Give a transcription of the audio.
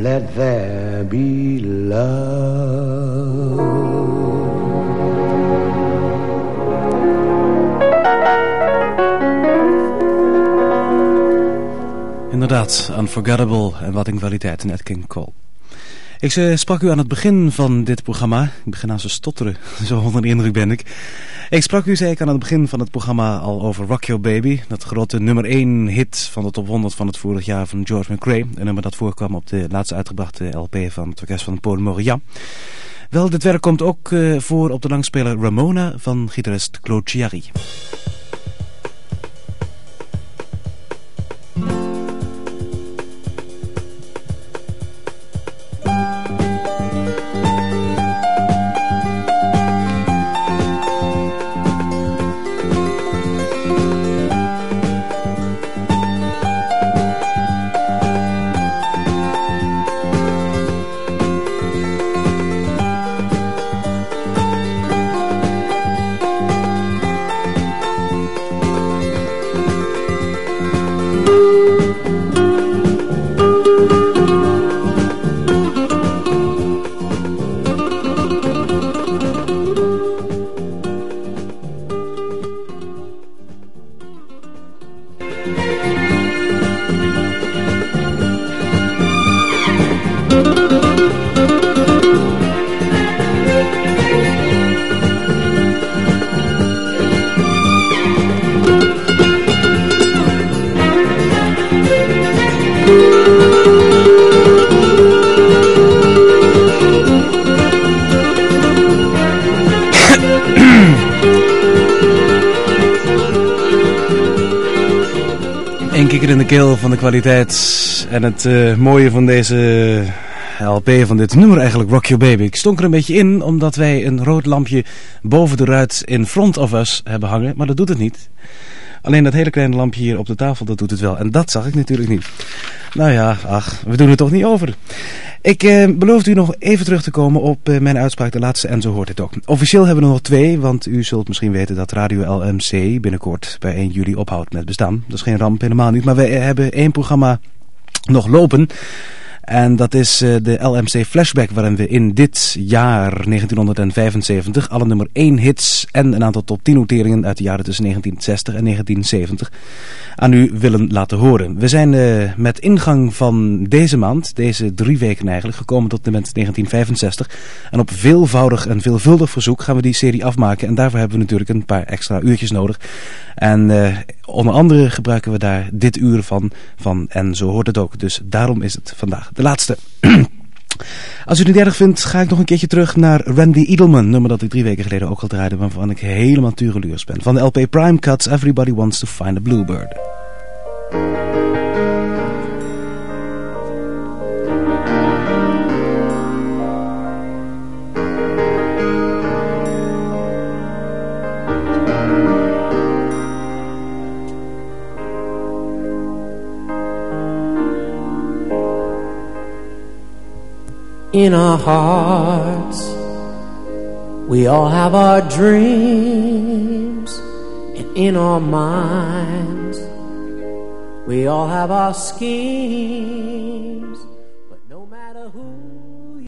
let there be love. Inderdaad, Unforgettable en wat in kwaliteit, Nat King Cole. Ik sprak u aan het begin van dit programma. Ik begin aan te stotteren, zo onder de indruk ben ik. Ik sprak u, zei ik, aan het begin van het programma al over Rock Your Baby. Dat grote nummer 1 hit van de top 100 van het vorig jaar van George McRae. Een nummer dat voorkwam op de laatst uitgebrachte LP van het orkest van Paul Moria. Wel, dit werk komt ook voor op de langspeler Ramona van gitarist Claude Chiari. In de keel van de kwaliteit en het mooie van deze LP, van dit nummer eigenlijk, Rock Your Baby. Ik stonk er een beetje in omdat wij een rood lampje boven de ruit in front of us hebben hangen, maar dat doet het niet. Alleen dat hele kleine lampje hier op de tafel, dat doet het wel. En dat zag ik natuurlijk niet. Nou ja, ach, we doen het toch niet over. Ik beloofde u nog even terug te komen op mijn uitspraak, de laatste, en zo hoort het ook. Officieel hebben we er nog 2, want u zult misschien weten dat Radio LMC binnenkort bij 1 juli ophoudt met bestaan. Dat is geen ramp, helemaal niet. Maar wij hebben 1 programma nog lopen. En dat is de LMC Flashback, waarin we in dit jaar 1975 alle nummer 1 hits en een aantal top 10 noteringen uit de jaren tussen 1960 en 1970 aan u willen laten horen. We zijn met ingang van deze maand, deze 3 weken eigenlijk, gekomen tot het moment 1965. En op veelvoudig en veelvuldig verzoek gaan we die serie afmaken. En daarvoor hebben we natuurlijk een paar extra uurtjes nodig. En onder andere gebruiken we daar dit uur van en zo hoort het ook. Dus daarom is het vandaag de laatste. Als u het niet erg vindt, ga ik nog een keertje terug naar Randy Edelman. Nummer dat ik 3 weken geleden ook al draaide, waarvan ik helemaal tureluurs ben. Van de LP Prime Cuts, Everybody Wants to Find a Bluebird. In our hearts, we all have our dreams, and in our minds, we all have our schemes.